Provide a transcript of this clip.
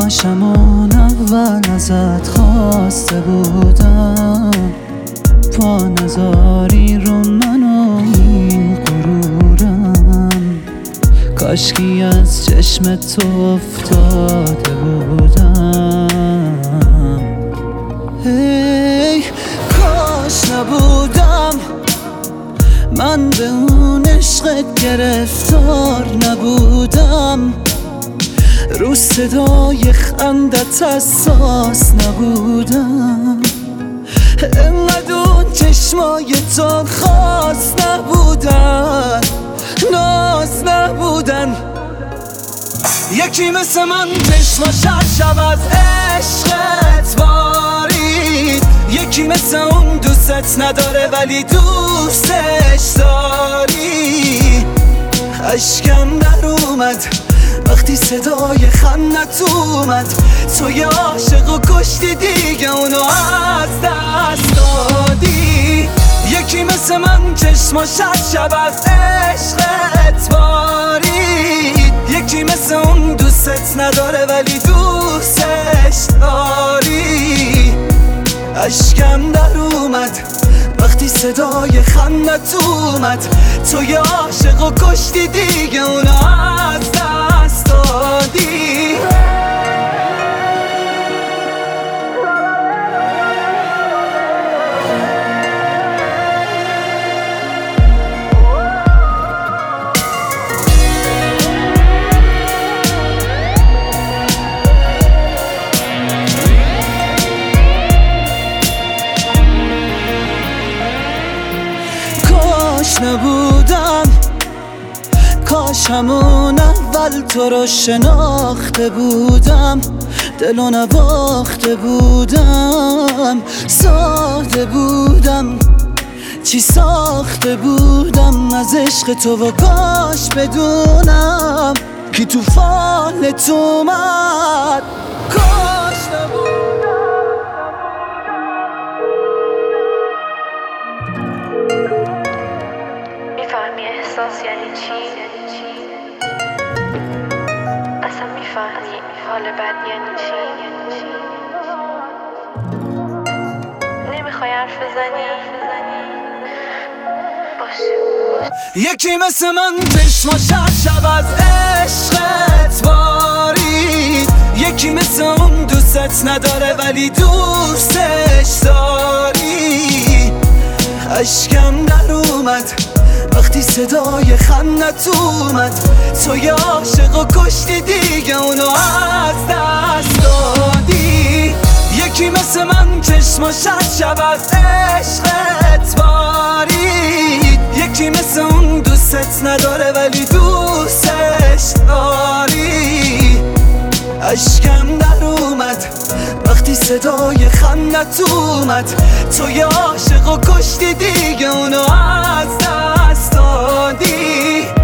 کاشم اون اول ازت خواسته بودم، پا نذاری رو من و این غرورم، کاشکی از چشم تو افتاده بودم. هی کاش نبودم من به اون عشقت گرفتار نبودم، رو صدای خندت حساس نبودم، انقدر اون چشمای تو خاص نبودن، ناز نبودن. یکی مثل من چشماش شب از عشقت بارید، یکی مثل اون دوستت نداره ولی دوستش داری. اشکم در اومد وقتی صدای خندت اومد، توی عاشق و کشتی دیگه اونو از دست دادی. یکی مثل من چشماش شب از عشقت بارید، یکی مثل اون دوستت نداره ولی دوستش داری. اشکم در اومد وقتی صدای خندت اومد، توی عاشق و کشتی دیگه اونو از دست دادی. کاش نبودم، کاش همون اول تو رو شناخته بودم، دلو نواخته بودم، ساده بودم، چی ساخته بودم از عشق تو و کاش بدونم کی توفانت اومد. کاش نبودم. میفهمی احساس یعنی چی؟ اصلا میفهمی حال بد یعنی چی؟ نمیخوای حرف بزنی؟ باشه. یکی مثل من چشماش شب از عشقت بارید، یکی مثل اون دوستت نداره ولی دوستش داری. اشکم در اومد وقتی صدای خندت اومد، توی عاشق و کشتی دیگه اونو از دست دادی. یکی مثل من چشماش شب از عشقت بارید، یکی مثل اون دوستت نداره ولی دوستش داری. اشکم در اومد وقتی صدای خندت اومد، توی عاشق و کشتی دیگه اونو از دست دادی.